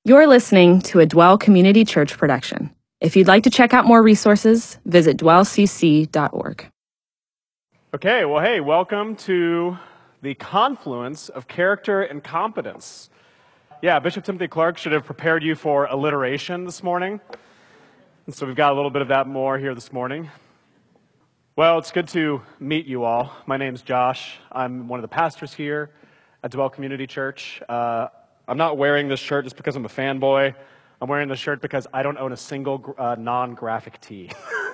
You're listening to a Dwell Community Church production. If you'd like to check out more resources, visit dwellcc.org. Okay, well, hey, welcome to the confluence of character and competence. Yeah, Bishop Timothy Clark should have prepared you for alliteration this morning. And so we've got a little bit of that more here this morning. Well, it's good to meet you all. My name's Josh. I'm one of the pastors here at Dwell Community Church. I'm not wearing this shirt just because I'm a fanboy. I'm wearing this shirt because I don't own a single non-graphic tee.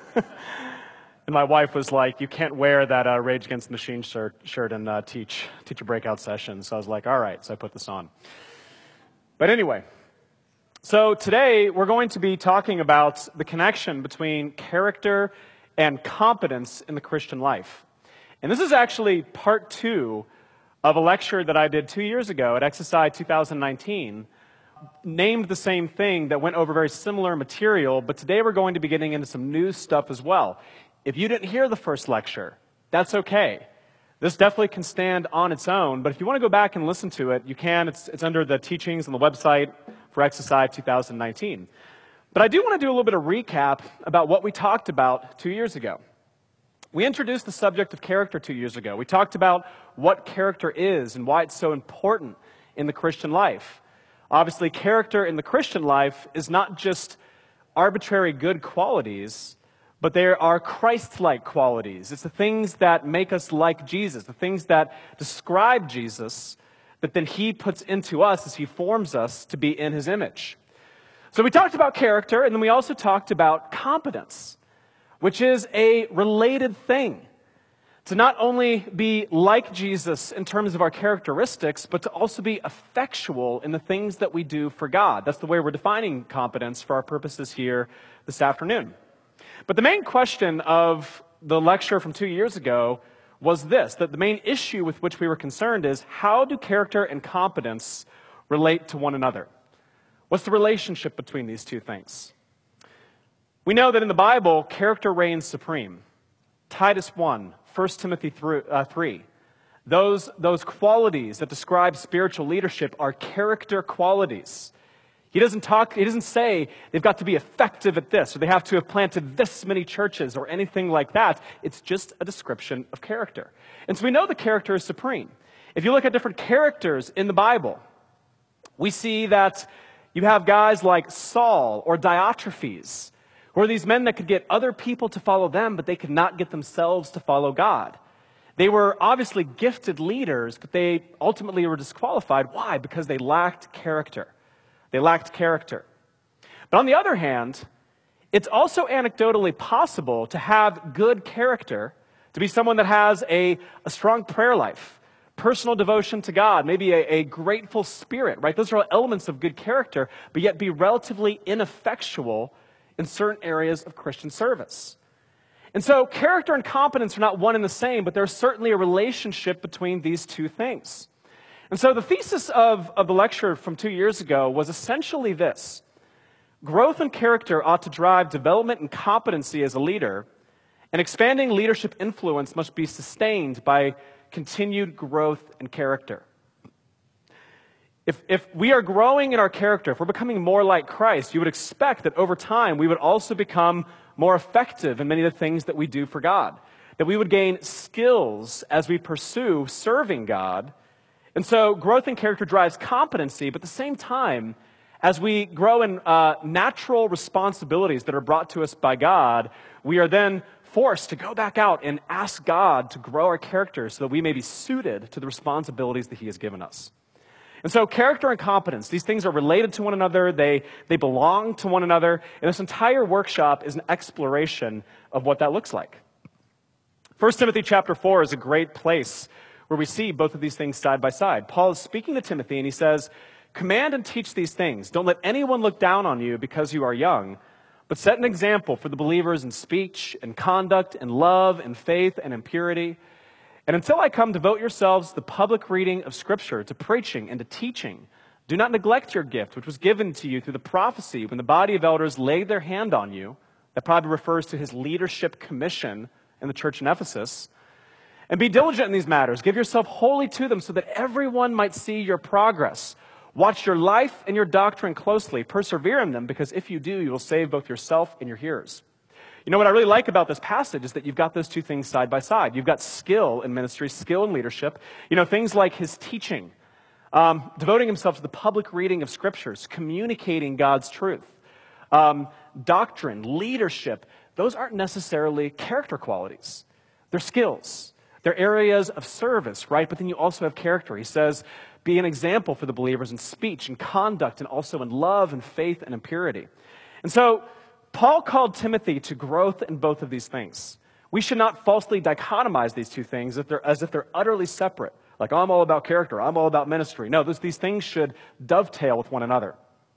And my wife was like, you can't wear that Rage Against the Machine shirt and teach a breakout session. So I was like, all right, so I put this on. But anyway, so today we're going to be talking about the connection between character and competence in the Christian life. And this is actually part 2 of a lecture that I did 2 years ago at XSI 2019, named the same thing, that went over very similar material, but today we're going to be getting into some new stuff as well. If you didn't hear the first lecture, that's okay. This definitely can stand on its own, but if you want to go back and listen to it, you can. It's under the teachings on the website for XSI 2019. But I do want to do a little bit of recap about what we talked about 2 years ago. We introduced the subject of character 2 years ago. We talked about what character is and why it's so important in the Christian life. Obviously, character in the Christian life is not just arbitrary good qualities, but there are Christ-like qualities. It's the things that make us like Jesus, the things that describe Jesus, that then he puts into us as he forms us to be in his image. So we talked about character, and then we also talked about competence, which is a related thing. To not only be like Jesus in terms of our characteristics, but to also be effectual in the things that we do for God. That's the way we're defining competence for our purposes here this afternoon. But the main question of the lecture from 2 years ago was this, that the main issue with which we were concerned is, how do character and competence relate to one another? What's the relationship between these two things? We know that in the Bible, character reigns supreme. Titus 1, 1 Timothy 3. Those qualities that describe spiritual leadership are character qualities. He doesn't say they've got to be effective at this, or they have to have planted this many churches, or anything like that. It's just a description of character. And so we know the character is supreme. If you look at different characters in the Bible, we see that you have guys like Saul or Diotrephes, who are these men that could get other people to follow them, but they could not get themselves to follow God. They were obviously gifted leaders, but they ultimately were disqualified. Why? Because they lacked character. They lacked character. But on the other hand, it's also anecdotally possible to have good character, to be someone that has a strong prayer life, personal devotion to God, maybe a grateful spirit, right? Those are all elements of good character, but yet be relatively ineffectual in certain areas of Christian service. And so character and competence are not one and the same, but there's certainly a relationship between these two things. And so the thesis of the lecture from 2 years ago was essentially this: growth in character ought to drive development and competency as a leader, and expanding leadership influence must be sustained by continued growth in character. If we are growing in our character, if we're becoming more like Christ, you would expect that over time we would also become more effective in many of the things that we do for God, that we would gain skills as we pursue serving God. And so growth in character drives competency, but at the same time, as we grow in natural responsibilities that are brought to us by God, we are then forced to go back out and ask God to grow our character so that we may be suited to the responsibilities that he has given us. And so character and competence, these things are related to one another, they belong to one another, and this entire workshop is an exploration of what that looks like. 1 Timothy chapter 4 is a great place where we see both of these things side by side. Paul is speaking to Timothy and he says, "Command and teach these things. Don't let anyone look down on you because you are young, but set an example for the believers in speech and conduct and love and faith and in purity. And until I come, devote yourselves to the public reading of Scripture, to preaching and to teaching. Do not neglect your gift, which was given to you through the prophecy when the body of elders laid their hand on you." That probably refers to his leadership commission in the church in Ephesus. "And be diligent in these matters. Give yourself wholly to them so that everyone might see your progress. Watch your life and your doctrine closely. Persevere in them, because if you do, you will save both yourself and your hearers. You know, what I really like about this passage is that you've got those two things side by side. You've got skill in ministry, skill in leadership. You know, things like his teaching, devoting himself to the public reading of scriptures, communicating God's truth. Doctrine, leadership, those aren't necessarily character qualities. They're skills. They're areas of service, right? But then you also have character. He says, be an example for the believers in speech and conduct and also in love and faith and in purity. And so Paul called Timothy to growth in both of these things. We should not falsely dichotomize these two things as if they're utterly separate. Like, I'm all about character, I'm all about ministry. No, these things should dovetail with one another.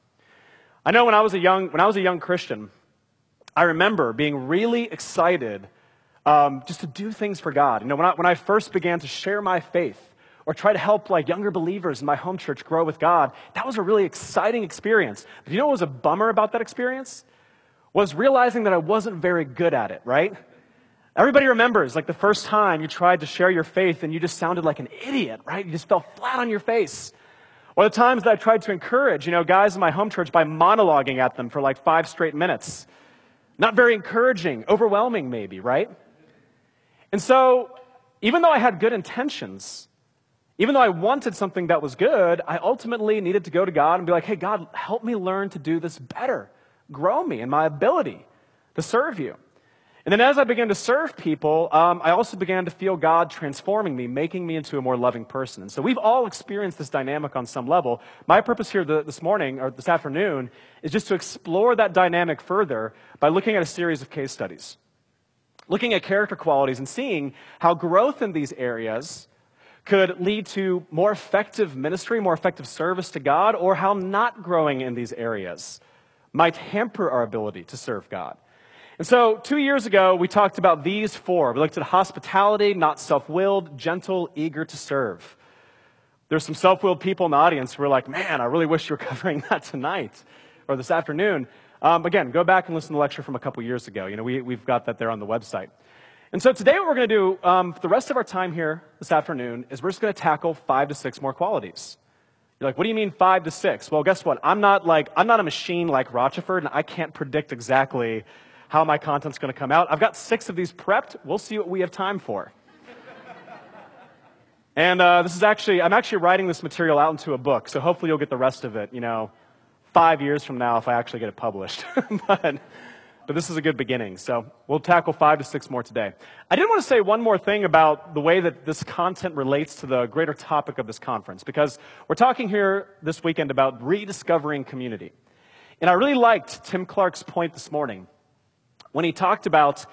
I know when I was a young Christian, I remember being really excited just to do things for God. You know, when I first began to share my faith or try to help like younger believers in my home church grow with God, that was a really exciting experience. But you know what was a bummer about that experience? Was realizing that I wasn't very good at it, right? Everybody remembers, like, the first time you tried to share your faith and you just sounded like an idiot, right? You just fell flat on your face. Or the times that I tried to encourage, you know, guys in my home church by monologuing at them for like 5 straight minutes. Not very encouraging, overwhelming maybe, right? And so, even though I had good intentions, even though I wanted something that was good, I ultimately needed to go to God and be like, hey, God, help me learn to do this better. Grow me in my ability to serve you. And then as I began to serve people, I also began to feel God transforming me, making me into a more loving person. And so we've all experienced this dynamic on some level. My purpose here this morning, or this afternoon, is just to explore that dynamic further by looking at a series of case studies. Looking at character qualities and seeing how growth in these areas could lead to more effective ministry, more effective service to God, or how not growing in these areas might hamper our ability to serve God. And so 2 years ago, we talked about these 4. We looked at hospitality, not self-willed, gentle, eager to serve. There's some self-willed people in the audience who are like, man, I really wish you were covering that tonight or this afternoon. Again, go back and listen to the lecture from a couple years ago. You know, we've got that there on the website. And so today what we're going to do for the rest of our time here this afternoon is we're just going to tackle 5 to 6 more qualities. You're like, what do you mean 5 to 6? Well, guess what? I'm not a machine like Rochefort, and I can't predict exactly how my content's going to come out. I've got 6 of these prepped. We'll see what we have time for. And I'm actually writing this material out into a book, so hopefully you'll get the rest of it, 5 years from now if I actually get it published. But this is a good beginning, so we'll tackle 5 to 6 more today. I did want to say one more thing about the way that this content relates to the greater topic of this conference, because we're talking here this weekend about rediscovering community. And I really liked Tim Clark's point this morning when he talked about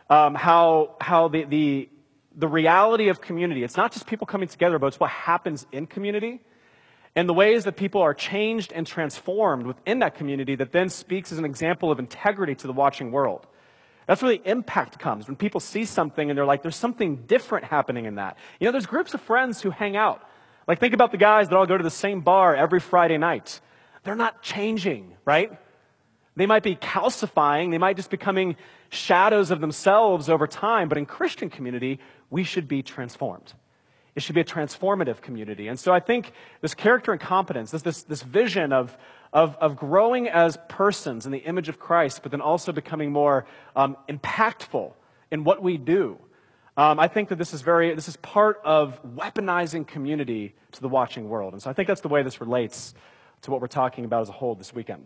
how the reality of community, it's not just people coming together, but it's what happens in community and the ways that people are changed and transformed within that community that then speaks as an example of integrity to the watching world. That's where the impact comes, when people see something and they're like, there's something different happening in that. You know, there's groups of friends who hang out. Like, think about the guys that all go to the same bar every Friday night. They're not changing, right? They might be calcifying, they might just becoming shadows of themselves over time, but in Christian community, we should be transformed. It should be a transformative community. And so I think this character and competence, this vision of growing as persons in the image of Christ, but then also becoming more impactful in what we do. I think that this is part of weaponizing community to the watching world. And so I think that's the way this relates to what we're talking about as a whole this weekend.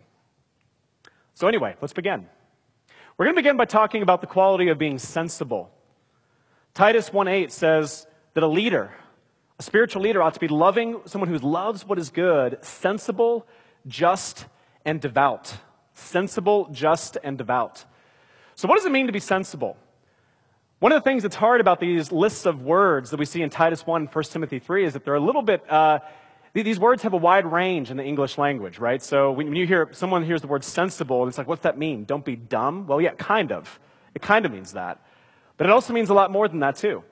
So anyway, let's begin. We're going to begin by talking about the quality of being sensible. Titus 1:8 says that a spiritual leader ought to be loving, someone who loves what is good, sensible, just, and devout. Sensible, just, and devout. So what does it mean to be sensible? One of the things that's hard about these lists of words that we see in Titus 1 and 1 Timothy 3 is that they're a little bit, these words have a wide range in the English language, right? So when someone hears the word sensible, it's like, what's that mean? Don't be dumb? Well, yeah, kind of. It kind of means that. But it also means a lot more than that, too.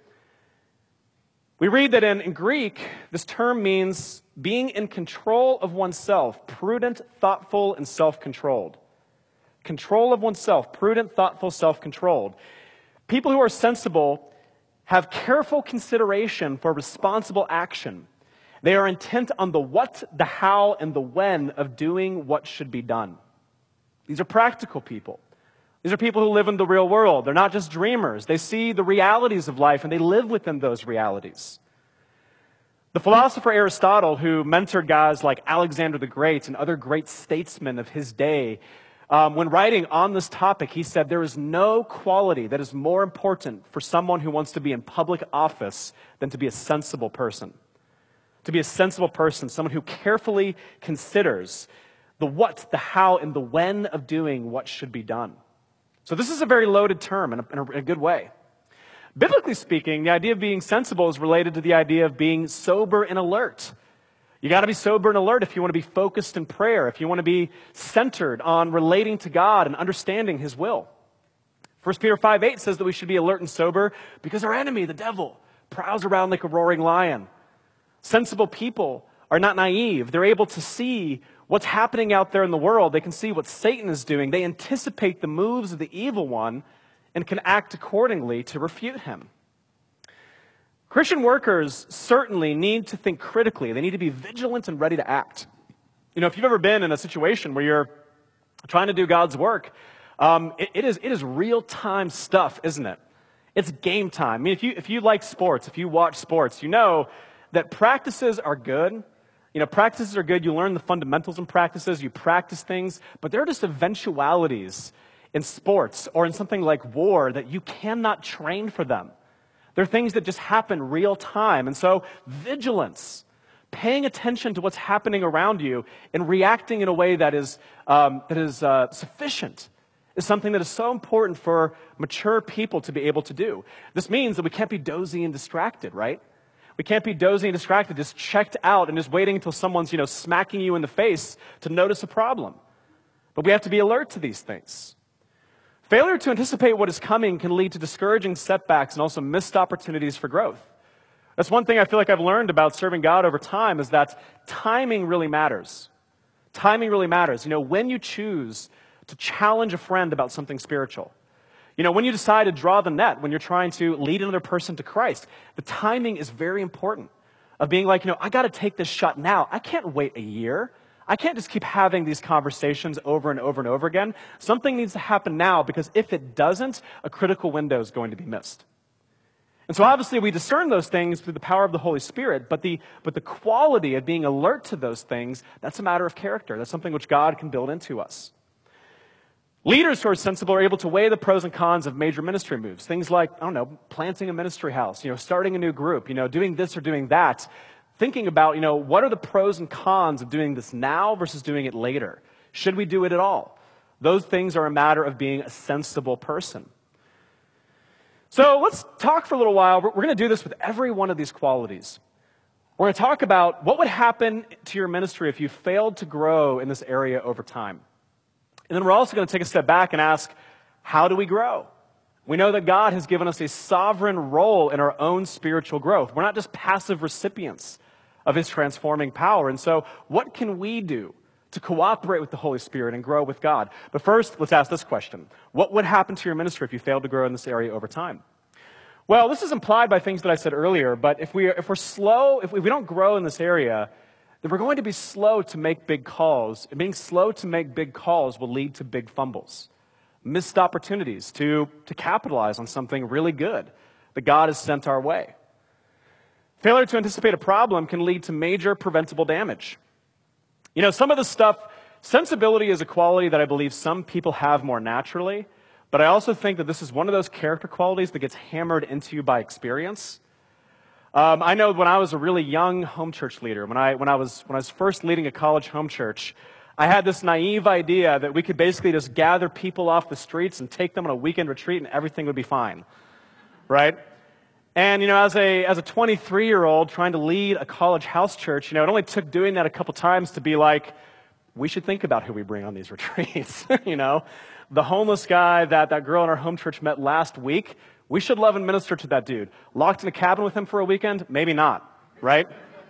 We read that in Greek, this term means being in control of oneself, prudent, thoughtful, and self-controlled. Control of oneself, prudent, thoughtful, self-controlled. People who are sensible have careful consideration for responsible action. They are intent on the what, the how, and the when of doing what should be done. These are practical people. These are people who live in the real world. They're not just dreamers. They see the realities of life and they live within those realities. The philosopher Aristotle, who mentored guys like Alexander the Great and other great statesmen of his day, when writing on this topic, he said, there is no quality that is more important for someone who wants to be in public office than to be a sensible person. To be a sensible person, someone who carefully considers the what, the how, and the when of doing what should be done. So this is a very loaded term in a good way. Biblically speaking, the idea of being sensible is related to the idea of being sober and alert. You got to be sober and alert if you want to be focused in prayer, if you want to be centered on relating to God and understanding His will. 1 Peter 5:8 says that we should be alert and sober because our enemy, the devil, prowls around like a roaring lion. Sensible people are not naive. They're able to see what's happening out there in the world. They can see what Satan is doing. They anticipate the moves of the evil one and can act accordingly to refute him. Christian workers certainly need to think critically. They need to be vigilant and ready to act. You know, if you've ever been in a situation where you're trying to do God's work, it is real-time stuff, isn't it? It's game time. I mean, if you like sports, if you watch sports, you know that practices are good. You know, practices are good. You learn the fundamentals in practices. You practice things. But there are just eventualities in sports or in something like war that you cannot train for them. They're things that just happen real time. And so vigilance, paying attention to what's happening around you and reacting in a way that is sufficient is something that is so important for mature people to be able to do. This means that we can't be dozy and distracted, right? We can't be dozy and distracted, just checked out and just waiting until someone's, smacking you in the face to notice a problem. But we have to be alert to these things. Failure to anticipate what is coming can lead to discouraging setbacks and also missed opportunities for growth. That's one thing I feel like I've learned about serving God over time is that timing really matters. Timing really matters. When you choose to challenge a friend about something spiritual, when you decide to draw the net, when you're trying to lead another person to Christ, the timing is very important. Of being like, I got to take this shot now. I can't wait a year. I can't just keep having these conversations over and over and over again. Something needs to happen now because if it doesn't, a critical window is going to be missed. And so obviously we discern those things through the power of the Holy Spirit, but the quality of being alert to those things, that's a matter of character. That's something which God can build into us. Leaders who are sensible are able to weigh the pros and cons of major ministry moves. Things like, planting a ministry house, starting a new group, doing this or doing that. Thinking about, what are the pros and cons of doing this now versus doing it later? Should we do it at all? Those things are a matter of being a sensible person. So let's talk for a little while. We're going to do this with every one of these qualities. We're going to talk about what would happen to your ministry if you failed to grow in this area over time. And then we're also going to take a step back and ask, how do we grow? We know that God has given us a sovereign role in our own spiritual growth. We're not just passive recipients of His transforming power. And so what can we do to cooperate with the Holy Spirit and grow with God? But first, let's ask this question. What would happen to your ministry if you failed to grow in this area over time? Well, this is implied by things that I said earlier, but if we don't grow in this area, then we're going to be slow to make big calls. And being slow to make big calls will lead to big fumbles. Missed opportunities to capitalize on something really good that God has sent our way. Failure to anticipate a problem can lead to major preventable damage. Some of the stuff, sensibility is a quality that I believe some people have more naturally, but I also think that this is one of those character qualities that gets hammered into you by experience. I know when I was a really young home church leader, when I was first leading a college home church, I had this naive idea that we could basically just gather people off the streets and take them on a weekend retreat and everything would be fine, right? And, as a 23-year-old trying to lead a college house church, it only took doing that a couple times to be like, we should think about who we bring on these retreats, The homeless guy that girl in our home church met last week, we should love and minister to that dude. Locked in a cabin with him for a weekend? Maybe not, right?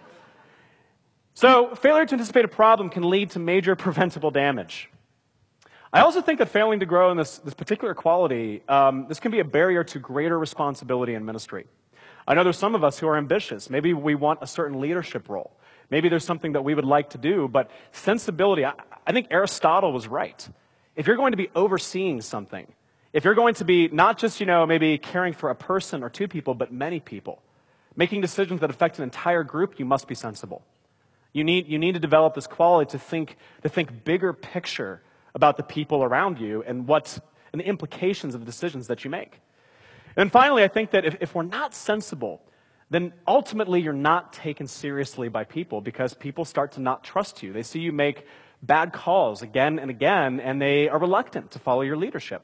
So failure to anticipate a problem can lead to major preventable damage. I also think that failing to grow in this particular quality, this can be a barrier to greater responsibility in ministry. I know there's some of us who are ambitious. Maybe we want a certain leadership role. Maybe there's something that we would like to do, but sensibility, I think Aristotle was right. If you're going to be overseeing something, if you're going to be not just, maybe caring for a person or two people, but many people, making decisions that affect an entire group, you must be sensible. You need to develop this quality to think bigger picture about the people around you and the implications of the decisions that you make. And finally, I think that if we're not sensible, then ultimately you're not taken seriously by people because people start to not trust you. They see you make bad calls again and again, and they are reluctant to follow your leadership.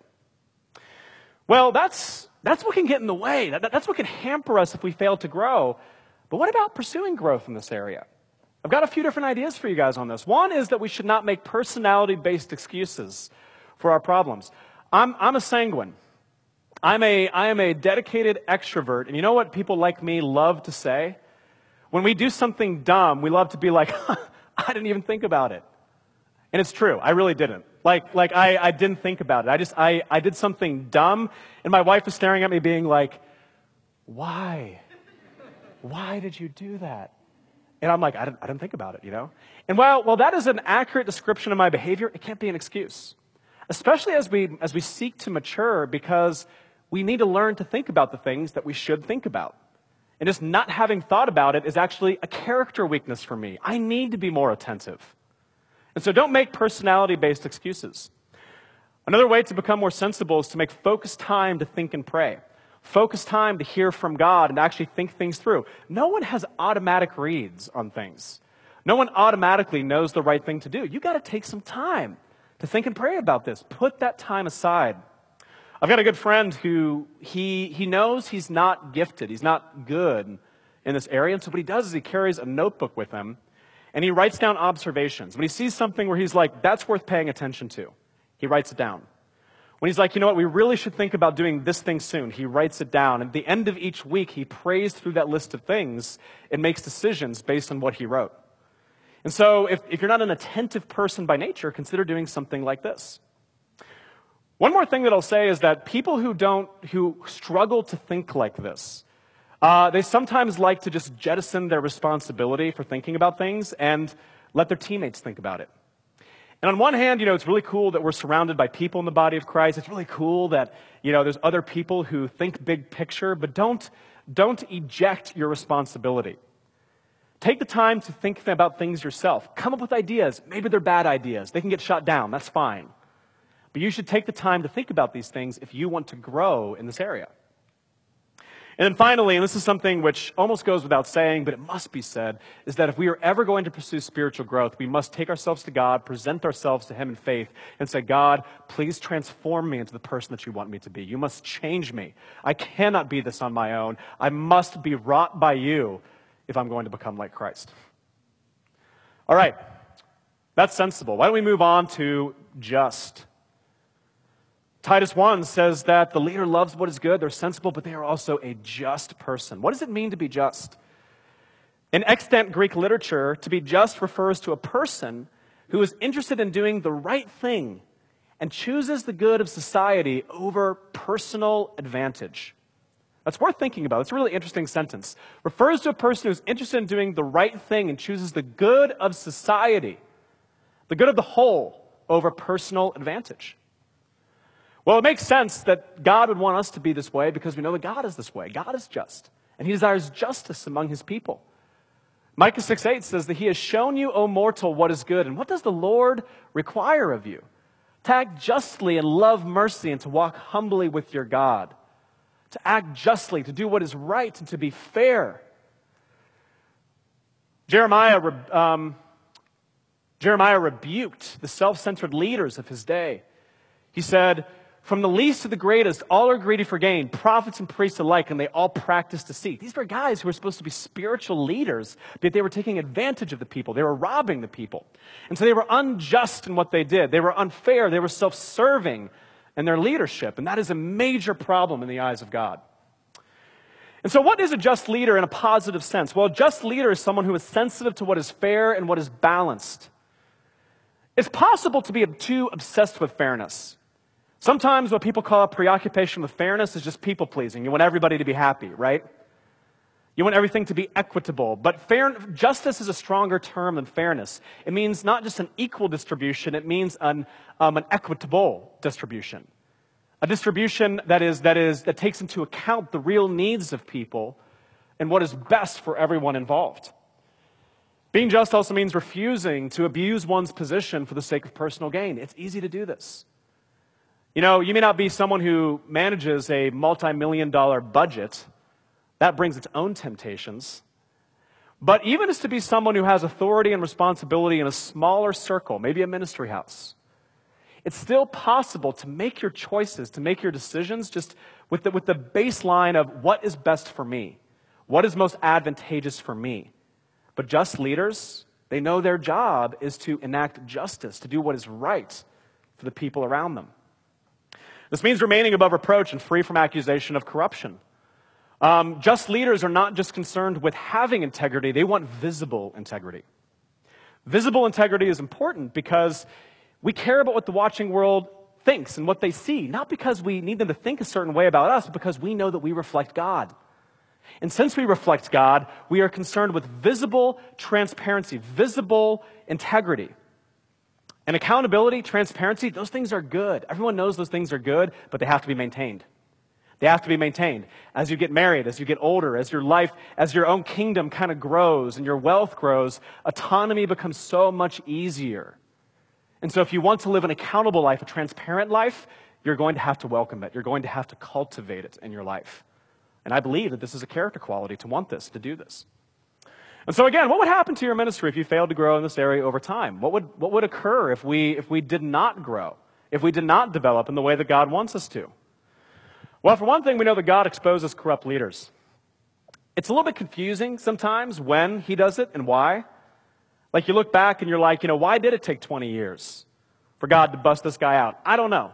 Well, that's what can get in the way. That's what can hamper us if we fail to grow. But what about pursuing growth in this area? I've got a few different ideas for you guys on this. One is that we should not make personality-based excuses for our problems. I'm a sanguine. I am a dedicated extrovert, and you know what people like me love to say? When we do something dumb, we love to be like, I didn't even think about it. And it's true, I really didn't. I didn't think about it. I did something dumb, and my wife was staring at me being like, why? Why did you do that? And I'm like, I didn't think about it, And while that is an accurate description of my behavior, it can't be an excuse. Especially as we seek to mature, because we need to learn to think about the things that we should think about. And just not having thought about it is actually a character weakness for me. I need to be more attentive. And so don't make personality-based excuses. Another way to become more sensible is to make focused time to think and pray. Focused time to hear from God and actually think things through. No one has automatic reads on things. No one automatically knows the right thing to do. You got to take some time to think and pray about this. Put that time aside. I've got a good friend who he knows he's not gifted. He's not good in this area. And so what he does is he carries a notebook with him and he writes down observations. When he sees something where he's like, that's worth paying attention to, he writes it down. When he's like, we really should think about doing this thing soon, he writes it down. At the end of each week, he prays through that list of things and makes decisions based on what he wrote. And so if you're not an attentive person by nature, consider doing something like this. One more thing that I'll say is that people who struggle to think like this, they sometimes like to just jettison their responsibility for thinking about things and let their teammates think about it. And on one hand, it's really cool that we're surrounded by people in the body of Christ. It's really cool that, there's other people who think big picture, but don't eject your responsibility. Take the time to think about things yourself. Come up with ideas. Maybe they're bad ideas. They can get shot down. That's fine. But you should take the time to think about these things if you want to grow in this area. And then finally, and this is something which almost goes without saying, but it must be said, is that if we are ever going to pursue spiritual growth, we must take ourselves to God, present ourselves to Him in faith, and say, God, please transform me into the person that you want me to be. You must change me. I cannot be this on my own. I must be wrought by you if I'm going to become like Christ. All right, that's sensible. Why don't we move on to just? Titus 1 says that the leader loves what is good, they're sensible, but they are also a just person. What does it mean to be just? In extant Greek literature, to be just refers to a person who is interested in doing the right thing and chooses the good of society over personal advantage. That's worth thinking about. It's a really interesting sentence. Refers to a person who's interested in doing the right thing and chooses the good of society, the good of the whole, over personal advantage. Well, it makes sense that God would want us to be this way because we know that God is this way. God is just, and He desires justice among His people. Micah 6:8 says that He has shown you, O mortal, what is good. And what does the Lord require of you? To act justly and love mercy and to walk humbly with your God. To act justly, to do what is right, and to be fair. Jeremiah rebuked the self-centered leaders of his day. He said, from the least to the greatest, all are greedy for gain, prophets and priests alike, and they all practice deceit. These were guys who were supposed to be spiritual leaders, but they were taking advantage of the people. They were robbing the people. And so they were unjust in what they did. They were unfair. They were self-serving in their leadership. And that is a major problem in the eyes of God. And so what is a just leader in a positive sense? Well, a just leader is someone who is sensitive to what is fair and what is balanced. It's possible to be too obsessed with fairness. Sometimes what people call a preoccupation with fairness is just people-pleasing. You want everybody to be happy, right? You want everything to be equitable. But justice is a stronger term than fairness. It means not just an equal distribution, it means an equitable distribution. A distribution that takes into account the real needs of people and what is best for everyone involved. Being just also means refusing to abuse one's position for the sake of personal gain. It's easy to do this. You know, you may not be someone who manages a multi-million-dollar budget. That brings its own temptations. But even as to be someone who has authority and responsibility in a smaller circle, maybe a ministry house, it's still possible to make your choices, to make your decisions just with the baseline of what is best for me, what is most advantageous for me. But just leaders, they know their job is to enact justice, to do what is right for the people around them. This means remaining above reproach and free from accusation of corruption. Just leaders are not just concerned with having integrity, they want visible integrity. Visible integrity is important because we care about what the watching world thinks and what they see, not because we need them to think a certain way about us, but because we know that we reflect God. And since we reflect God, we are concerned with visible transparency, visible integrity. And accountability, transparency, those things are good. Everyone knows those things are good, but they have to be maintained. They have to be maintained. As you get married, as you get older, as your life, as your own kingdom kind of grows and your wealth grows, autonomy becomes so much easier. And so if you want to live an accountable life, a transparent life, you're going to have to welcome it. You're going to have to cultivate it in your life. And I believe that this is a character quality to want this, to do this. And so again, what would happen to your ministry if you failed to grow in this area over time? What would occur if we did not grow, if we did not develop in the way that God wants us to? Well, for one thing, we know that God exposes corrupt leaders. It's a little bit confusing sometimes when he does it and why. Like you look back and you're like, why did it take 20 years for God to bust this guy out? I don't know.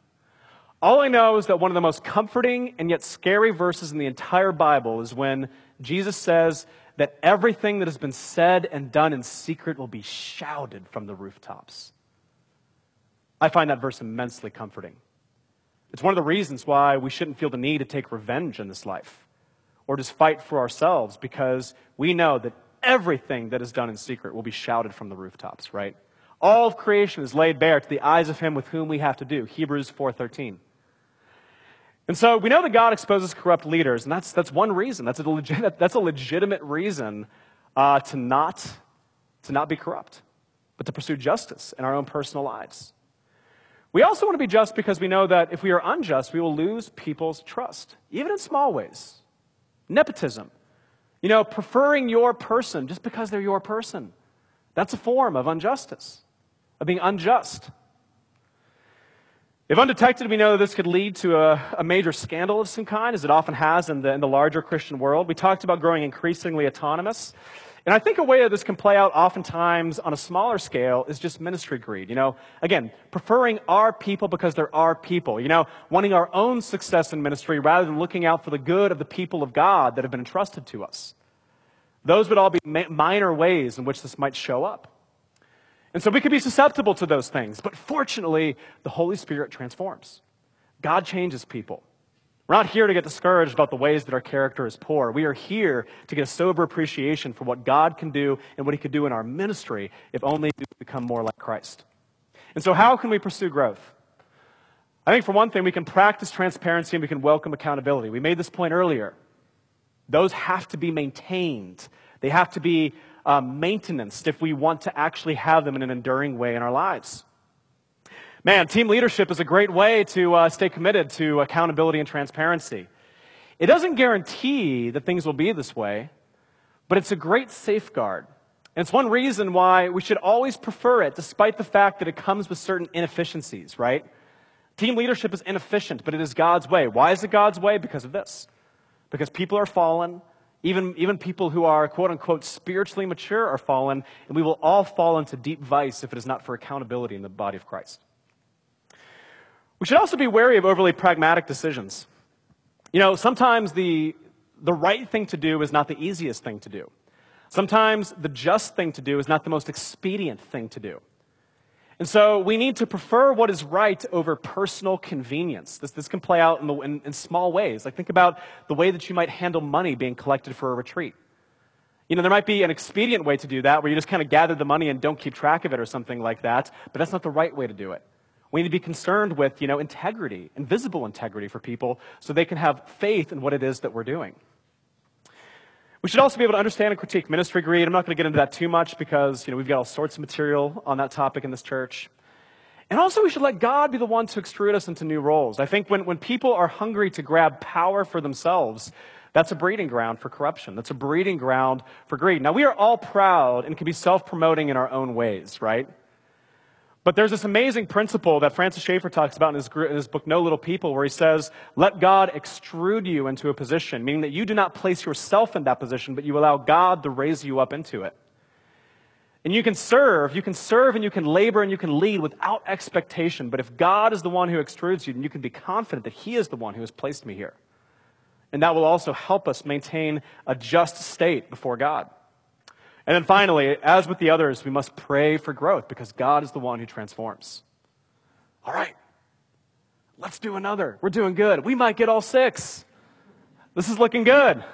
All I know is that one of the most comforting and yet scary verses in the entire Bible is when Jesus says that everything that has been said and done in secret will be shouted from the rooftops. I find that verse immensely comforting. It's one of the reasons why we shouldn't feel the need to take revenge in this life or just fight for ourselves, because we know that everything that is done in secret will be shouted from the rooftops, right? All of creation is laid bare to the eyes of him with whom we have to do, Hebrews 4:13. And so we know that God exposes corrupt leaders, and that's one reason. That's a legitimate reason to not be corrupt, but to pursue justice in our own personal lives. We also want to be just because we know that if we are unjust, we will lose people's trust, even in small ways. Nepotism. Preferring your person just because they're your person. That's a form of injustice, of being unjust. If undetected, we know that this could lead to a major scandal of some kind, as it often has in the larger Christian world. We talked about growing increasingly autonomous. And I think a way that this can play out oftentimes on a smaller scale is just ministry greed. Again, preferring our people because they're our people. Wanting our own success in ministry rather than looking out for the good of the people of God that have been entrusted to us. Those would all be minor ways in which this might show up. And so we could be susceptible to those things. But fortunately, the Holy Spirit transforms. God changes people. We're not here to get discouraged about the ways that our character is poor. We are here to get a sober appreciation for what God can do and what he could do in our ministry if only we become more like Christ. And so how can we pursue growth? I think for one thing, we can practice transparency and we can welcome accountability. We made this point earlier. Those have to be maintained. They have to be maintenanced if we want to actually have them in an enduring way in our lives. Man, team leadership is a great way to stay committed to accountability and transparency. It doesn't guarantee that things will be this way, but it's a great safeguard. And it's one reason why we should always prefer it, despite the fact that it comes with certain inefficiencies, right? Team leadership is inefficient, but it is God's way. Why is it God's way? Because of this. Because people are fallen. Even people who are, quote-unquote, spiritually mature are fallen, and we will all fall into deep vice if it is not for accountability in the body of Christ. We should also be wary of overly pragmatic decisions. Sometimes the right thing to do is not the easiest thing to do. Sometimes the just thing to do is not the most expedient thing to do. And so we need to prefer what is right over personal convenience. This can play out in small ways. Like think about the way that you might handle money being collected for a retreat. You know, there might be an expedient way to do that where you just kind of gather the money and don't keep track of it or something like that, but that's not the right way to do it. We need to be concerned with, integrity and visible integrity for people so they can have faith in what it is that we're doing. We should also be able to understand and critique ministry greed. I'm not going to get into that too much because, we've got all sorts of material on that topic in this church. And also we should let God be the one to extrude us into new roles. I think when people are hungry to grab power for themselves, that's a breeding ground for corruption. That's a breeding ground for greed. Now, we are all proud and can be self-promoting in our own ways, right? But there's this amazing principle that Francis Schaeffer talks about in his book, No Little People, where he says, let God extrude you into a position, meaning that you do not place yourself in that position, but you allow God to raise you up into it. And you can serve and you can labor and you can lead without expectation. But if God is the one who extrudes you, then you can be confident that He is the one who has placed me here. And that will also help us maintain a just state before God. And then finally, as with the others, we must pray for growth because God is the one who transforms. All right, let's do another. We're doing good. We might get all 6. This is looking good.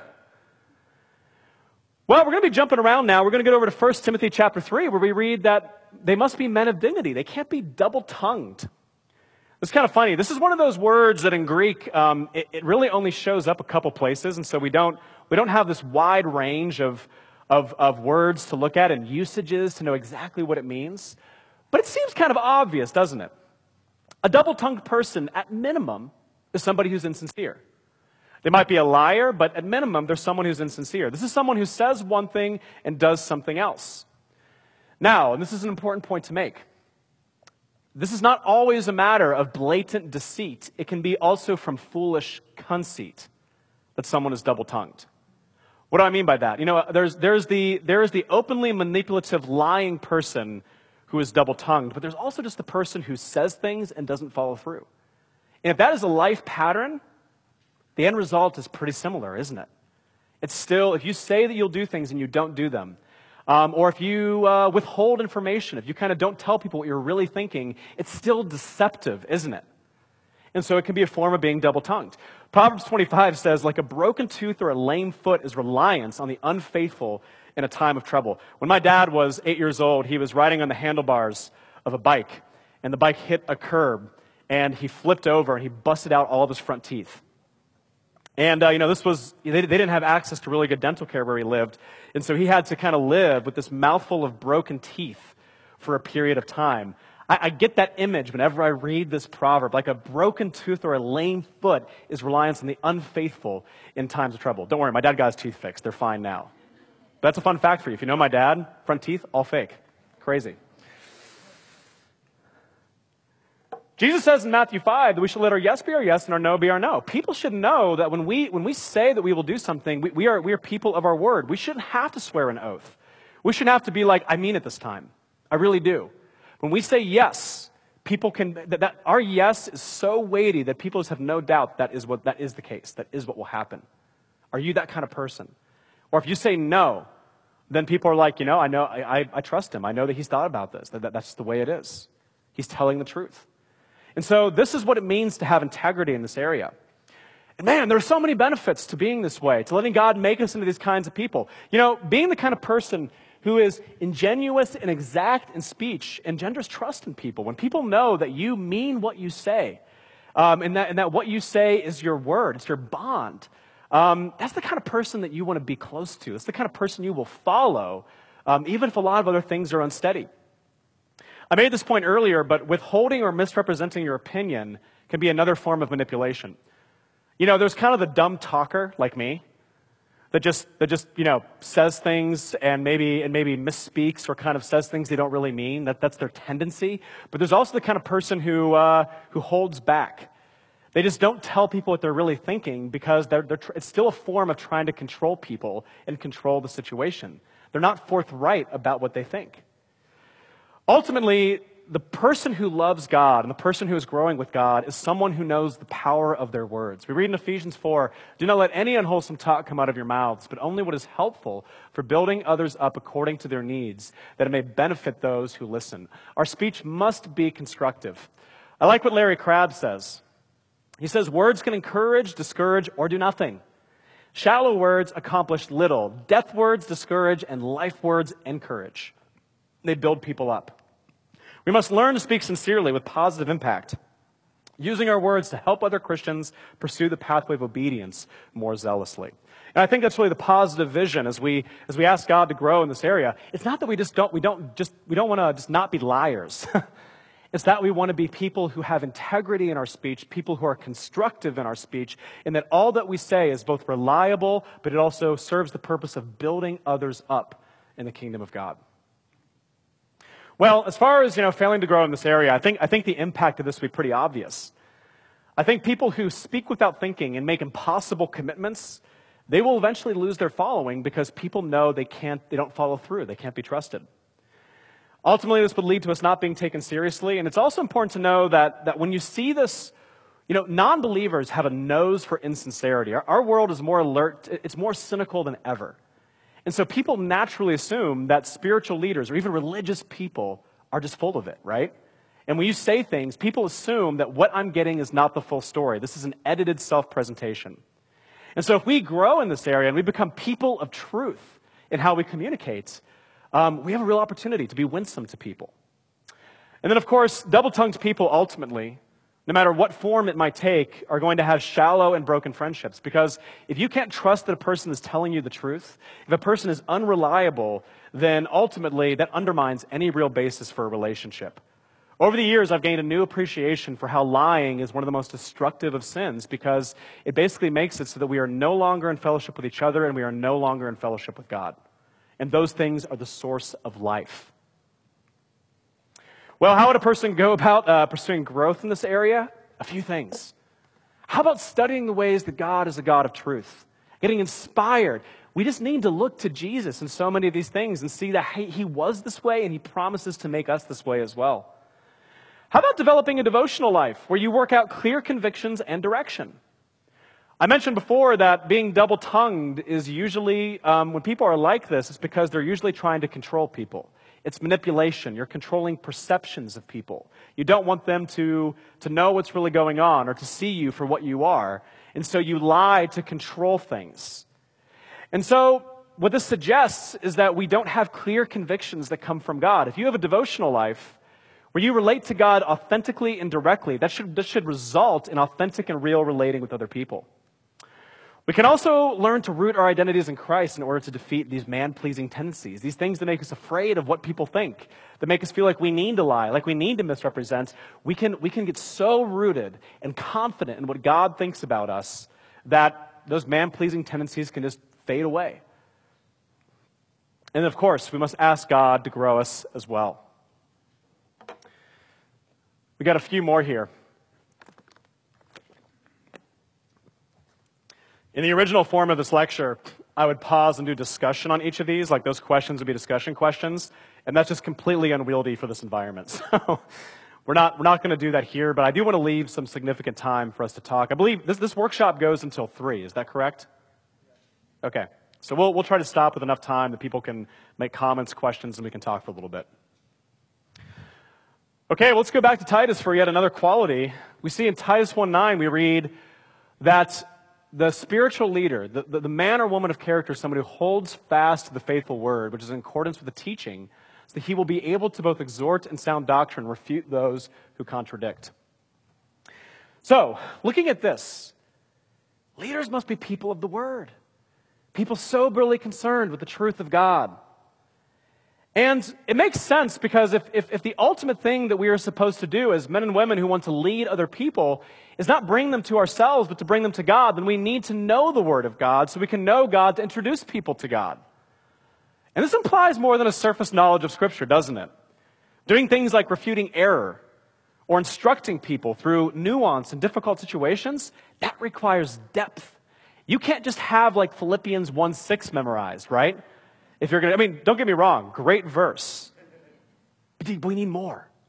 Well, we're going to be jumping around now. We're going to get over to 1 Timothy chapter 3, where we read that they must be men of dignity. They can't be double-tongued. It's kind of funny. This is one of those words that in Greek, it really only shows up a couple places, and so we don't have this wide range of words to look at and usages to know exactly what it means. But it seems kind of obvious, doesn't it? A double-tongued person, at minimum, is somebody who's insincere. They might be a liar, but at minimum, they're someone who's insincere. This is someone who says one thing and does something else. Now, and this is an important point to make, this is not always a matter of blatant deceit. It can be also from foolish conceit that someone is double-tongued. What do I mean by that? There's the openly manipulative, lying person who is double-tongued, but there's also just the person who says things and doesn't follow through. And if that is a life pattern, the end result is pretty similar, isn't it? It's still, if you say that you'll do things and you don't do them, or if you withhold information, if you kind of don't tell people what you're really thinking, it's still deceptive, isn't it? And so it can be a form of being double-tongued. Proverbs 25 says, like a broken tooth or a lame foot is reliance on the unfaithful in a time of trouble. When my dad was 8 years old, he was riding on the handlebars of a bike, and the bike hit a curb, and he flipped over, and he busted out all of his front teeth. And, this was, they didn't have access to really good dental care where he lived, and so he had to kind of live with this mouthful of broken teeth for a period of time. I get that image whenever I read this proverb, like a broken tooth or a lame foot is reliance on the unfaithful in times of trouble. Don't worry, my dad got his teeth fixed. They're fine now. But that's a fun fact for you. If you know my dad, front teeth, all fake. Crazy. Jesus says in Matthew 5 that we should let our yes be our yes and our no be our no. People should know that when we say that we will do something, we are people of our word. We shouldn't have to swear an oath. We shouldn't have to be like, I mean it this time. I really do. When we say yes, people can, that our yes is so weighty that people just have no doubt that is the case. That is what will happen. Are you that kind of person? Or if you say no, then people are like, I know, I trust him. I know that he's thought about this. That's the way it is. He's telling the truth. And so this is what it means to have integrity in this area. And man, there are so many benefits to being this way, to letting God make us into these kinds of people. Being the kind of person who is ingenuous and exact in speech engenders trust in people. When people know that you mean what you say, and that what you say is your word, it's your bond, that's the kind of person that you want to be close to. It's the kind of person you will follow, even if a lot of other things are unsteady. I made this point earlier, but withholding or misrepresenting your opinion can be another form of manipulation. There's kind of the dumb talker like me, that just says things and maybe misspeaks or kind of says things they don't really mean. That's their tendency. But there's also the kind of person who holds back. They just don't tell people what they're really thinking because it's still a form of trying to control people and control the situation. They're not forthright about what they think. Ultimately, the person who loves God and the person who is growing with God is someone who knows the power of their words. We read in Ephesians 4, do not let any unwholesome talk come out of your mouths, but only what is helpful for building others up according to their needs, that it may benefit those who listen. Our speech must be constructive. I like what Larry Crabb says. He says, words can encourage, discourage, or do nothing. Shallow words accomplish little. Death words discourage, and life words encourage. They build people up. We must learn to speak sincerely with positive impact, using our words to help other Christians pursue the pathway of obedience more zealously. And I think that's really the positive vision as we ask God to grow in this area. It's not that we don't want to just not be liars. It's that we want to be people who have integrity in our speech, people who are constructive in our speech, and that all that we say is both reliable, but it also serves the purpose of building others up in the kingdom of God. Well, as far as, failing to grow in this area, I think the impact of this will be pretty obvious. I think people who speak without thinking and make impossible commitments, they will eventually lose their following because people know they don't follow through, they can't be trusted. Ultimately, this would lead to us not being taken seriously, and it's also important to know that when you see this, non-believers have a nose for insincerity. Our world is more alert, it's more cynical than ever. And so people naturally assume that spiritual leaders or even religious people are just full of it, right? And when you say things, people assume that what I'm getting is not the full story. This is an edited self-presentation. And so if we grow in this area and we become people of truth in how we communicate, we have a real opportunity to be winsome to people. And then, of course, double-tongued people ultimately, no matter what form it might take, are going to have shallow and broken friendships. Because if you can't trust that a person is telling you the truth, if a person is unreliable, then ultimately that undermines any real basis for a relationship. Over the years, I've gained a new appreciation for how lying is one of the most destructive of sins, because it basically makes it so that we are no longer in fellowship with each other and we are no longer in fellowship with God. And those things are the source of life. Well, how would a person go about pursuing growth in this area? A few things. How about studying the ways that God is a God of truth? Getting inspired. We just need to look to Jesus in so many of these things and see that he was this way and he promises to make us this way as well. How about developing a devotional life where you work out clear convictions and direction? I mentioned before that being double-tongued is usually, when people are like this, it's because they're usually trying to control people. It's manipulation. You're controlling perceptions of people. You don't want them to know what's really going on or to see you for what you are. And so you lie to control things. And so what this suggests is that we don't have clear convictions that come from God. If you have a devotional life where you relate to God authentically and directly, this should result in authentic and real relating with other people. We can also learn to root our identities in Christ in order to defeat these man-pleasing tendencies, these things that make us afraid of what people think, that make us feel like we need to lie, like we need to misrepresent. We can get so rooted and confident in what God thinks about us that those man-pleasing tendencies can just fade away. And of course, we must ask God to grow us as well. We got a few more here. In the original form of this lecture, I would pause and do discussion on each of these, like those questions would be discussion questions, and that's just completely unwieldy for this environment. So we're not going to do that here, but I do want to leave some significant time for us to talk. I believe this workshop goes until 3, is that correct? Okay, so we'll try to stop with enough time that people can make comments, questions, and we can talk for a little bit. Okay, well, let's go back to Titus for yet another quality. We see in Titus 1:9, we read that the spiritual leader, the man or woman of character, is somebody who holds fast to the faithful word, which is in accordance with the teaching, so that he will be able to both exhort and sound doctrine, refute those who contradict. So, looking at this, leaders must be people of the word, people soberly concerned with the truth of God. And it makes sense because if the ultimate thing that we are supposed to do as men and women who want to lead other people is not bring them to ourselves, but to bring them to God, then we need to know the Word of God so we can know God to introduce people to God. And this implies more than a surface knowledge of Scripture, doesn't it? Doing things like refuting error or instructing people through nuance in difficult situations, that requires depth. You can't just have like Philippians 1:6 memorized, right? If you're going to, don't get me wrong, great verse. But we need more.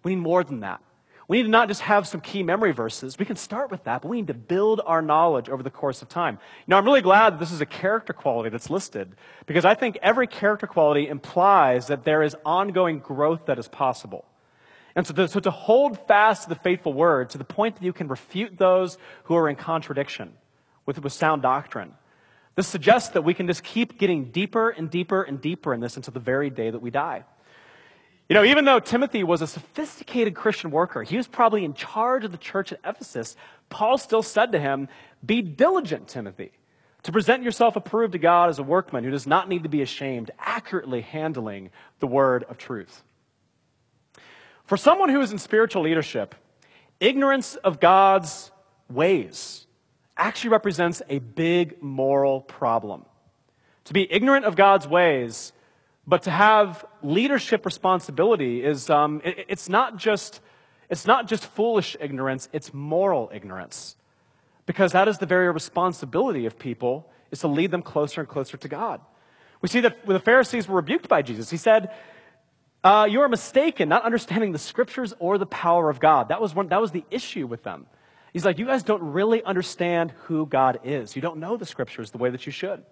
We need more than that. We need to not just have some key memory verses. We can start with that, but we need to build our knowledge over the course of time. I'm really glad that this is a character quality that's listed, because I think every character quality implies that there is ongoing growth that is possible. And so to hold fast to the faithful word to the point that you can refute those who are in contradiction with sound doctrine, this suggests that we can just keep getting deeper and deeper and deeper in this until the very day that we die. Even though Timothy was a sophisticated Christian worker, he was probably in charge of the church at Ephesus, Paul still said to him, "Be diligent, Timothy, to present yourself approved to God as a workman who does not need to be ashamed, accurately handling the word of truth." For someone who is in spiritual leadership, ignorance of God's ways actually represents a big moral problem. To be ignorant of God's ways, but to have leadership responsibility is it's not just foolish ignorance, it's moral ignorance. Because that is the very responsibility of people, is to lead them closer and closer to God. We see that when the Pharisees were rebuked by Jesus, he said, "You are mistaken, not understanding the scriptures or the power of God." That was the issue with them. He's like, you guys don't really understand who God is. You don't know the scriptures the way that you should.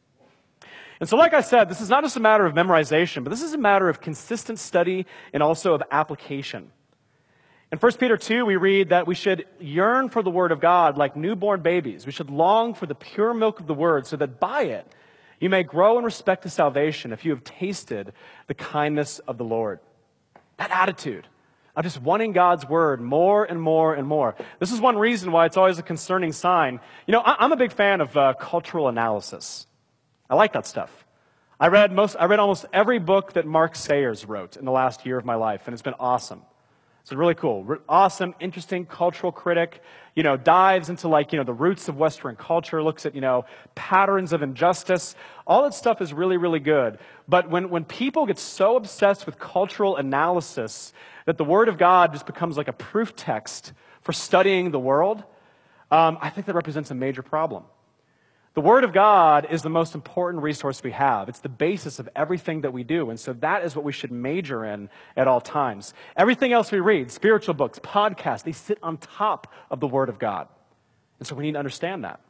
And so, like I said, this is not just a matter of memorization, but this is a matter of consistent study and also of application. In 1 Peter 2, we read that we should yearn for the word of God like newborn babies. We should long for the pure milk of the word so that by it you may grow in respect to salvation if you have tasted the kindness of the Lord. That attitude of just wanting God's word more and more and more. This is one reason why it's always a concerning sign. I'm a big fan of cultural analysis. I like that stuff. I read almost every book that Mark Sayers wrote in the last year of my life, and it's been awesome. It's really cool. Awesome, interesting cultural critic, dives into the roots of Western culture, looks at, patterns of injustice. All that stuff is really, really good. But when people get so obsessed with cultural analysis that the Word of God just becomes like a proof text for studying the world, I think that represents a major problem. The Word of God is the most important resource we have. It's the basis of everything that we do. And so that is what we should major in at all times. Everything else we read, spiritual books, podcasts, they sit on top of the Word of God. And so we need to understand that.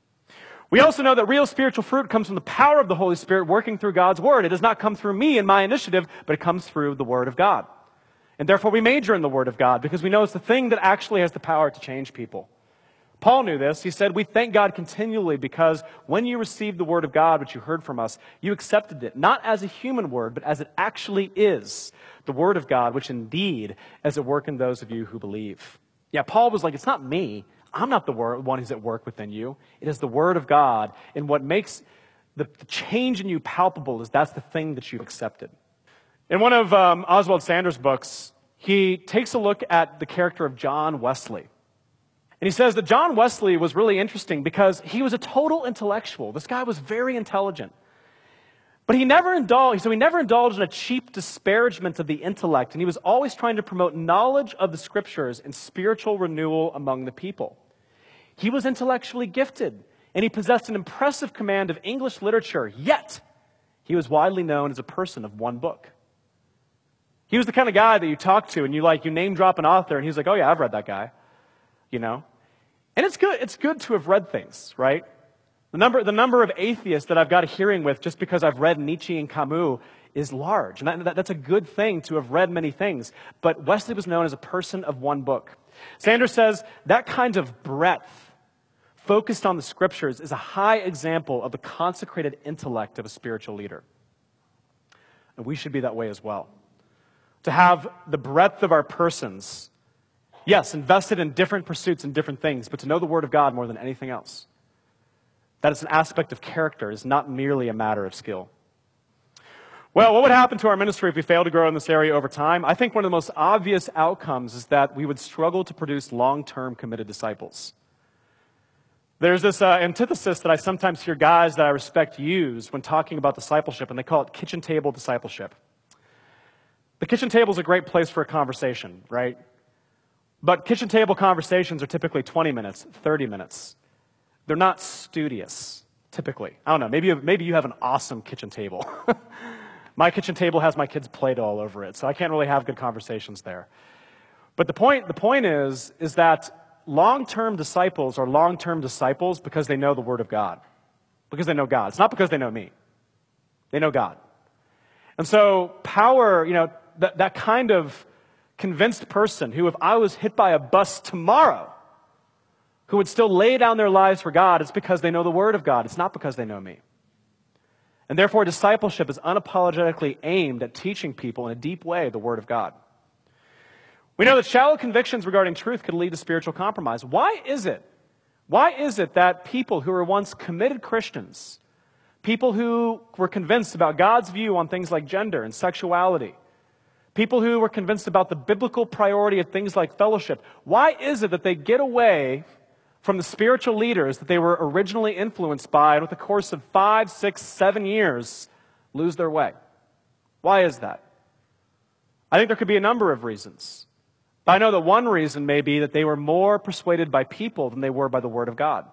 We also know that real spiritual fruit comes from the power of the Holy Spirit working through God's Word. It does not come through me and my initiative, but it comes through the Word of God. And therefore we major in the Word of God because we know it's the thing that actually has the power to change people. Paul knew this. He said, "We thank God continually because when you received the word of God, which you heard from us, you accepted it, not as a human word, but as it actually is, the word of God, which indeed is at work in those of you who believe." Yeah, Paul was like, it's not me. I'm not the one who's at work within you. It is the word of God. And what makes the change in you palpable is that's the thing that you've accepted. In one of Oswald Sanders' books, he takes a look at the character of John Wesley. And he says that John Wesley was really interesting because he was a total intellectual. This guy was very intelligent. But he never indulged in a cheap disparagement of the intellect, and he was always trying to promote knowledge of the scriptures and spiritual renewal among the people. He was intellectually gifted, and he possessed an impressive command of English literature, yet he was widely known as a person of one book. He was the kind of guy that you talk to and you name drop an author, and he's like, "Oh yeah, I've read that guy." And it's good to have read things, right? The number of atheists that I've got a hearing with just because I've read Nietzsche and Camus is large. And that's a good thing to have read many things. But Wesley was known as a person of one book. Sanders says that kind of breadth focused on the scriptures is a high example of the consecrated intellect of a spiritual leader. And we should be that way as well. To have the breadth of our persons, yes, invested in different pursuits and different things, but to know the Word of God more than anything else. That is an aspect of character. It's not merely a matter of skill. Well, what would happen to our ministry if we fail to grow in this area over time? I think one of the most obvious outcomes is that we would struggle to produce long-term committed disciples. There's this antithesis that I sometimes hear guys that I respect use when talking about discipleship, and they call it kitchen table discipleship. The kitchen table is a great place for a conversation, right? But kitchen table conversations are typically 20 minutes, 30 minutes. They're not studious, typically. I don't know, maybe you have an awesome kitchen table. My kitchen table has my kids' Play-Doh all over it, so I can't really have good conversations there. But the point is that long-term disciples are long-term disciples because they know the Word of God, because they know God. It's not because they know me. They know God. And so power, that kind of convinced person who, if I was hit by a bus tomorrow, who would still lay down their lives for God, it's because they know the Word of God. It's not because they know me. And therefore, discipleship is unapologetically aimed at teaching people in a deep way the Word of God. We know that shallow convictions regarding truth could lead to spiritual compromise. Why is it? Why is it that people who were once committed Christians, people who were convinced about God's view on things like gender and sexuality, people who were convinced about the biblical priority of things like fellowship, why is it that they get away from the spiritual leaders that they were originally influenced by, and with the course of 5, 6, 7 years, lose their way? Why is that? I think there could be a number of reasons. But I know that one reason may be that they were more persuaded by people than they were by the Word of God.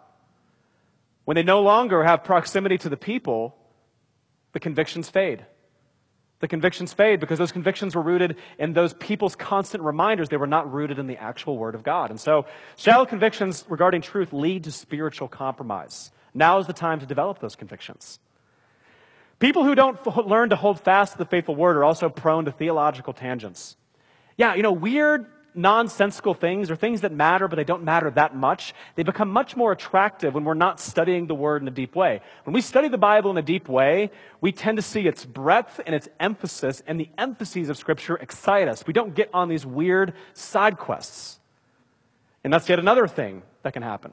When they no longer have proximity to the people, the convictions fade. The convictions fade because those convictions were rooted in those people's constant reminders. They were not rooted in the actual Word of God. And so shallow convictions regarding truth lead to spiritual compromise. Now is the time to develop those convictions. People who don't learn to hold fast to the faithful Word are also prone to theological tangents. Yeah, weird, nonsensical things, or things that matter but they don't matter that much, they become much more attractive when we're not studying the Word in a deep way. When we study the Bible in a deep way, we tend to see its breadth and its emphasis, and the emphases of Scripture excite us. We don't get on these weird side quests. And that's yet another thing that can happen.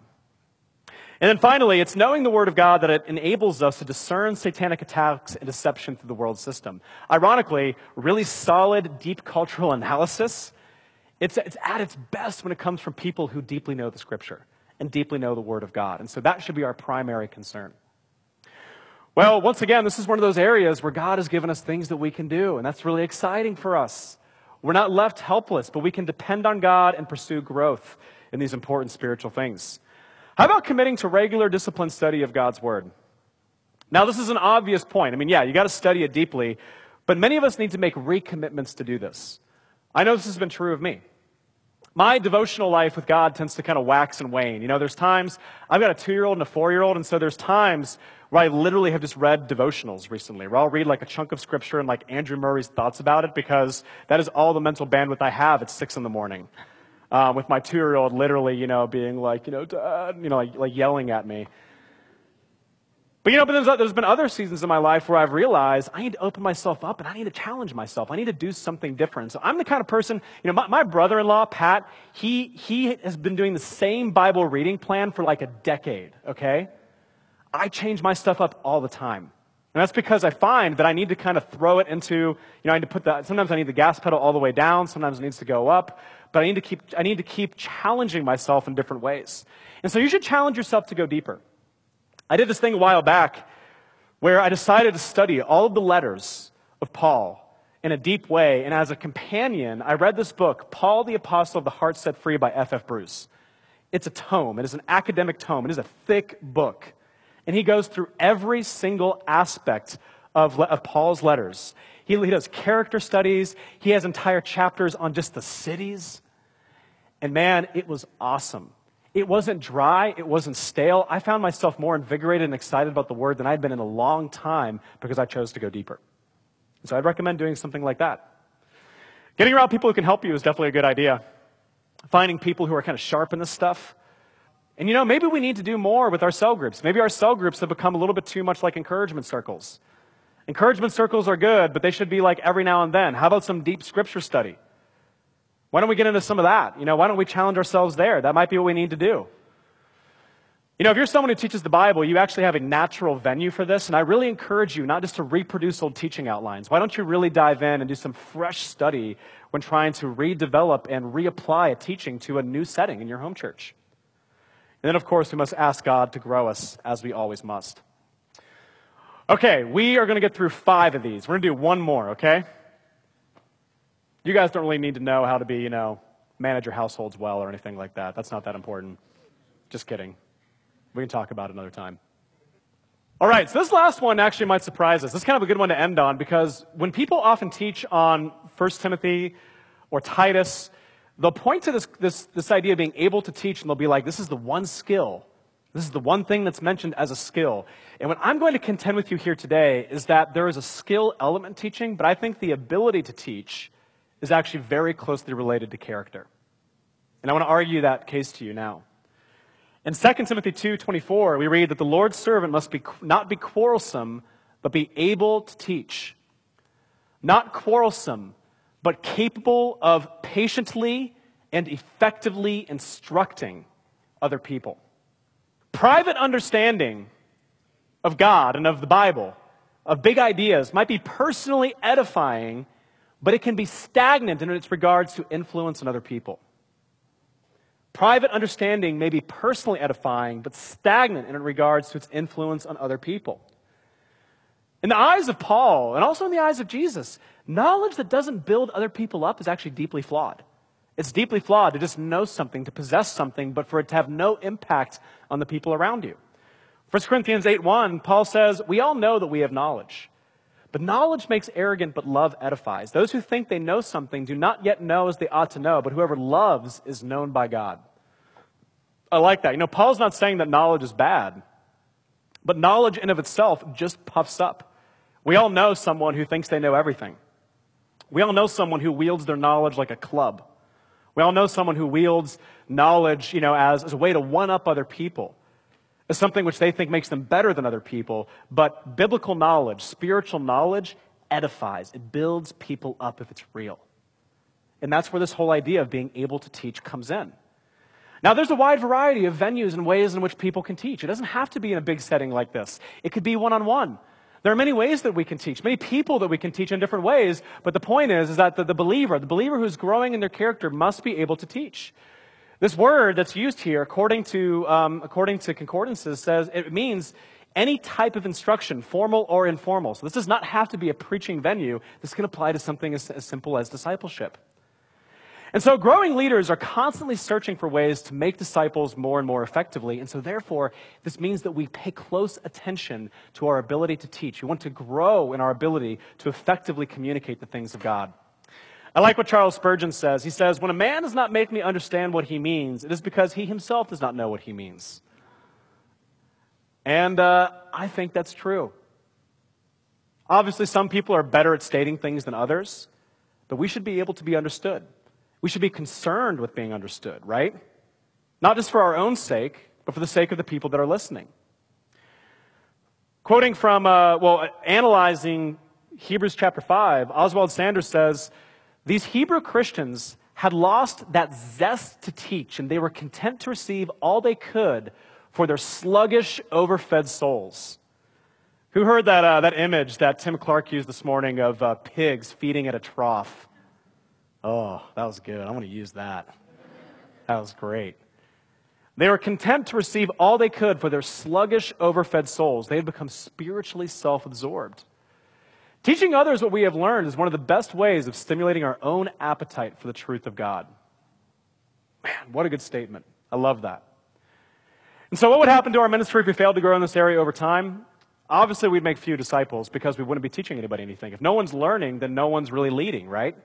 And then finally, it's knowing the Word of God that it enables us to discern satanic attacks and deception through the world system. Ironically, really solid, deep cultural analysis, it's at its best when it comes from people who deeply know the Scripture and deeply know the Word of God. And so that should be our primary concern. Well, once again, this is one of those areas where God has given us things that we can do, and that's really exciting for us. We're not left helpless, but we can depend on God and pursue growth in these important spiritual things. How about committing to regular disciplined study of God's Word? Now, this is an obvious point. You got to study it deeply, but many of us need to make recommitments to do this. I know this has been true of me. My devotional life with God tends to kind of wax and wane. There's times, I've got a 2-year-old and a 4-year-old, and so there's times where I literally have just read devotionals recently, where I'll read like a chunk of Scripture and like Andrew Murray's thoughts about it, because that is all the mental bandwidth I have at 6 in the morning. With my 2-year-old literally, being like, Dad, like yelling at me. But, there's been other seasons in my life where I've realized I need to open myself up and I need to challenge myself. I need to do something different. So I'm the kind of person, my brother-in-law, Pat, he has been doing the same Bible reading plan for like a decade, okay? I change my stuff up all the time. And that's because I find that I need to kind of throw it into, I need to sometimes I need the gas pedal all the way down, sometimes it needs to go up, but I need to keep challenging myself in different ways. And so you should challenge yourself to go deeper. I did this thing a while back where I decided to study all of the letters of Paul in a deep way, and as a companion, I read this book, Paul the Apostle of the Heart Set Free by F.F. Bruce. It's a tome. It is an academic tome. It is a thick book. And he goes through every single aspect of Paul's letters. He does character studies. He has entire chapters on just the cities. And man, it was awesome. It wasn't dry. It wasn't stale. I found myself more invigorated and excited about the Word than I'd been in a long time because I chose to go deeper. So I'd recommend doing something like that. Getting around people who can help you is definitely a good idea. Finding people who are kind of sharp in this stuff. And maybe we need to do more with our cell groups. Maybe our cell groups have become a little bit too much like encouragement circles. Encouragement circles are good, but they should be like every now and then. How about some deep Scripture study? Why don't we get into some of that? Why don't we challenge ourselves there? That might be what we need to do. If you're someone who teaches the Bible, you actually have a natural venue for this, and I really encourage you not just to reproduce old teaching outlines. Why don't you really dive in and do some fresh study when trying to redevelop and reapply a teaching to a new setting in your home church? And then, of course, we must ask God to grow us, as we always must. Okay, we are going to get through 5 of these. We're going to do one more, okay? You guys don't really need to know how to be, manage your households well or anything like that. That's not that important. Just kidding. We can talk about it another time. All right, so this last one actually might surprise us. This is kind of a good one to end on because when people often teach on 1 Timothy or Titus, they'll point to this idea of being able to teach, and they'll be like, this is the one skill. This is the one thing that's mentioned as a skill. And what I'm going to contend with you here today is that there is a skill element in teaching, but I think the ability to teach is actually very closely related to character. And I want to argue that case to you now. In 2 Timothy 2:24, we read that the Lord's servant must not be quarrelsome, but be able to teach. Not quarrelsome, but capable of patiently and effectively instructing other people. Private understanding of God and of the Bible, of big ideas, might be personally edifying, but it can be stagnant in its regards to influence on other people. Private understanding may be personally edifying, but stagnant in regards to its influence on other people. In the eyes of Paul, and also in the eyes of Jesus, knowledge that doesn't build other people up is actually deeply flawed. It's deeply flawed to just know something, to possess something, but for it to have no impact on the people around you. 1 Corinthians 8:1, Paul says, we all know that we have knowledge. But knowledge makes arrogant, but love edifies. Those who think they know something do not yet know as they ought to know, but whoever loves is known by God. I like that. Paul's not saying that knowledge is bad, but knowledge in of itself just puffs up. We all know someone who thinks they know everything. We all know someone who wields their knowledge like a club. We all know someone who wields knowledge, as a way to one-up other people, as something which they think makes them better than other people. But biblical knowledge, spiritual knowledge, edifies. It builds people up if it's real. And that's where this whole idea of being able to teach comes in. Now, there's a wide variety of venues and ways in which people can teach. It doesn't have to be in a big setting like this. It could be one-on-one. There are many ways that we can teach, many people that we can teach in different ways, but the point is that the believer who's growing in their character must be able to teach. This word that's used here, according to concordances, says it means any type of instruction, formal or informal. So this does not have to be a preaching venue. This can apply to something as simple as discipleship. And so growing leaders are constantly searching for ways to make disciples more and more effectively. And so therefore, this means that we pay close attention to our ability to teach. We want to grow in our ability to effectively communicate the things of God. I like what Charles Spurgeon says. He says, when a man does not make me understand what he means, it is because he himself does not know what he means. And I think that's true. Obviously, some people are better at stating things than others, but we should be able to be understood. We should be concerned with being understood, right? Not just for our own sake, but for the sake of the people that are listening. Quoting from, analyzing Hebrews chapter 5, Oswald Sanders says, these Hebrew Christians had lost that zest to teach, and they were content to receive all they could for their sluggish, overfed souls. Who heard that image that Tim Clark used this morning of pigs feeding at a trough? Oh, that was good. I want to use that. That was great. They were content to receive all they could for their sluggish, overfed souls. They had become spiritually self-absorbed. Teaching others what we have learned is one of the best ways of stimulating our own appetite for the truth of God. Man, what a good statement. I love that. And so what would happen to our ministry if we failed to grow in this area over time? Obviously, we'd make few disciples because we wouldn't be teaching anybody anything. If no one's learning, then no one's really leading, right?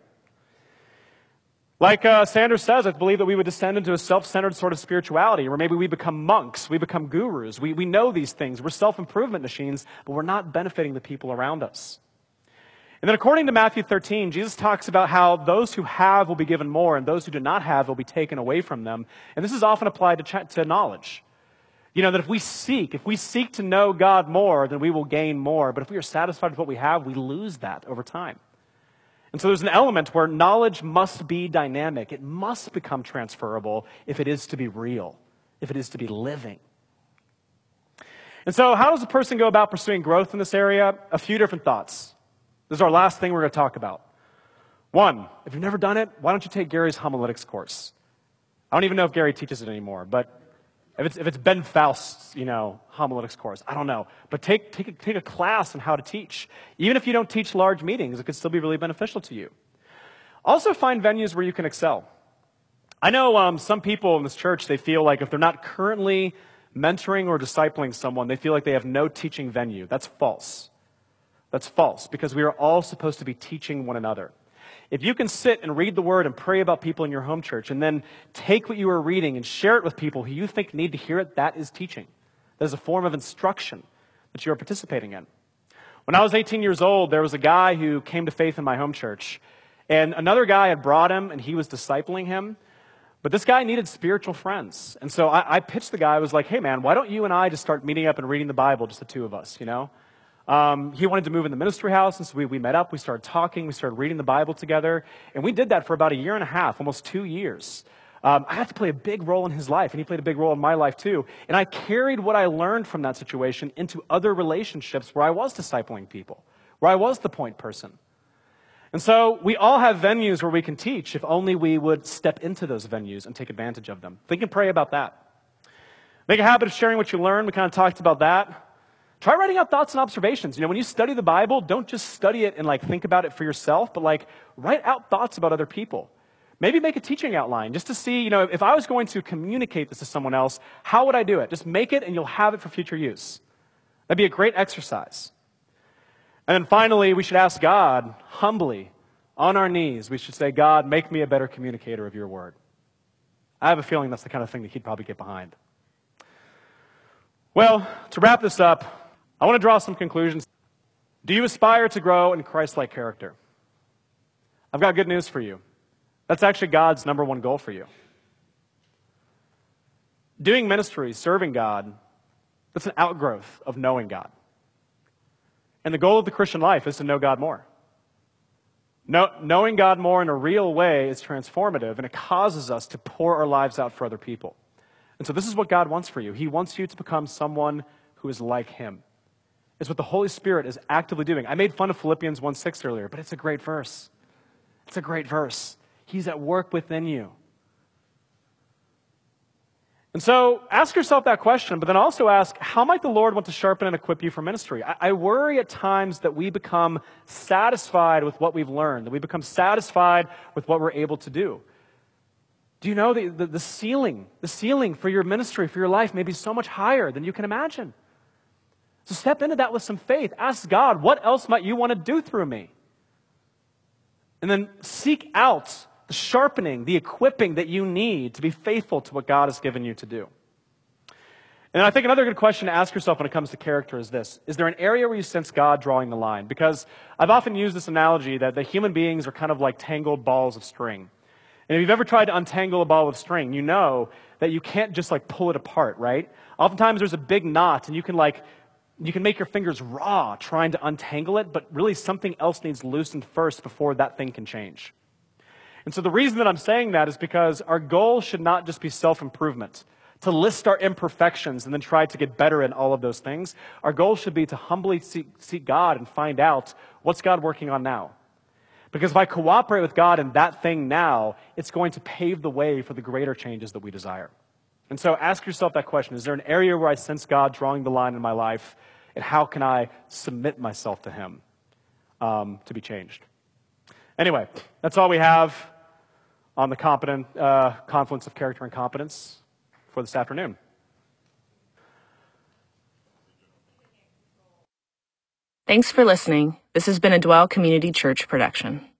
Like Sanders says, I believe that we would descend into a self-centered sort of spirituality where maybe we become monks, we become gurus, we know these things, we're self-improvement machines, but we're not benefiting the people around us. And then according to Matthew 13, Jesus talks about how those who have will be given more and those who do not have will be taken away from them. And this is often applied to knowledge. That if we seek to know God more, then we will gain more. But if we are satisfied with what we have, we lose that over time. And so there's an element where knowledge must be dynamic. It must become transferable if it is to be real, if it is to be living. And so how does a person go about pursuing growth in this area? A few different thoughts. This is our last thing we're going to talk about. One, if you've never done it, why don't you take Gary's homiletics course? I don't even know if Gary teaches it anymore, but if it's Ben Faust's, homiletics course, I don't know. But take a class on how to teach. Even if you don't teach large meetings, it could still be really beneficial to you. Also find venues where you can excel. I know some people in this church, they feel like if they're not currently mentoring or discipling someone, they feel like they have no teaching venue. That's false. That's false, because we are all supposed to be teaching one another. If you can sit and read the Word and pray about people in your home church and then take what you are reading and share it with people who you think need to hear it, that is teaching. That is a form of instruction that you are participating in. When I was 18 years old, there was a guy who came to faith in my home church. And another guy had brought him, and he was discipling him. But this guy needed spiritual friends. And so I pitched the guy. I was like, hey, man, why don't you and I just start meeting up and reading the Bible, just the two of us, you know? He wanted to move in the ministry house, and so we met up. We started talking. We started reading the Bible together. And we did that for about a year and a half, almost 2 years. I had to play a big role in his life, and he played a big role in my life too. And I carried what I learned from that situation into other relationships where I was discipling people, where I was the point person. And so we all have venues where we can teach if only we would step into those venues and take advantage of them. Think and pray about that. Make a habit of sharing what you learn. We kind of talked about that. Try writing out thoughts and observations. You know, when you study the Bible, don't just study it and think about it for yourself, but write out thoughts about other people. Maybe make a teaching outline just to see, if I was going to communicate this to someone else, how would I do it? Just make it and you'll have it for future use. That'd be a great exercise. And then finally, we should ask God, humbly, on our knees, we should say, God, make me a better communicator of your word. I have a feeling that's the kind of thing that he'd probably get behind. Well, to wrap this up, I want to draw some conclusions. Do you aspire to grow in Christ-like character? I've got good news for you. That's actually God's number one goal for you. Doing ministry, serving God, that's an outgrowth of knowing God. And the goal of the Christian life is to know God more. Knowing God more in a real way is transformative, and it causes us to pour our lives out for other people. And so this is what God wants for you. He wants you to become someone who is like him. It's what the Holy Spirit is actively doing. I made fun of Philippians 1:6 earlier, but it's a great verse. It's a great verse. He's at work within you. And so ask yourself that question, but then also ask, how might the Lord want to sharpen and equip you for ministry? I worry at times that we become satisfied with what we've learned, that we become satisfied with what we're able to do. Do you know the ceiling for your ministry, for your life may be so much higher than you can imagine? So step into that with some faith. Ask God, what else might you want to do through me? And then seek out the sharpening, the equipping that you need to be faithful to what God has given you to do. And I think another good question to ask yourself when it comes to character is this. Is there an area where you sense God drawing the line? Because I've often used this analogy that the human beings are kind of like tangled balls of string. And if you've ever tried to untangle a ball of string, you know that you can't just pull it apart, right? Oftentimes there's a big knot and you can make your fingers raw trying to untangle it, but really something else needs loosened first before that thing can change. And so the reason that I'm saying that is because our goal should not just be self-improvement, to list our imperfections and then try to get better in all of those things. Our goal should be to humbly seek God and find out, what's God working on now? Because if I cooperate with God in that thing now, it's going to pave the way for the greater changes that we desire. And so ask yourself that question. Is there an area where I sense God drawing the line in my life? And how can I submit myself to him to be changed? Anyway, that's all we have on the confluence of character and competence for this afternoon. Thanks for listening. This has been a Dwell Community Church production.